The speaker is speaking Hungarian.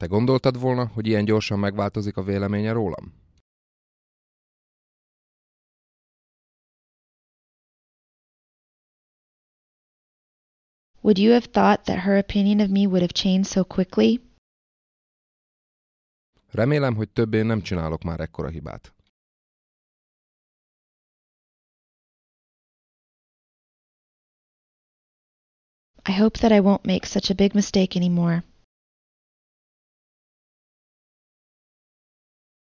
Te gondoltad volna, hogy ilyen gyorsan megváltozik a véleménye rólam? Would you have thought that her opinion of me would have changed so quickly? Remélem, hogy többé nem csinálok már ekkora hibát. I hope that I won't make such a big mistake anymore.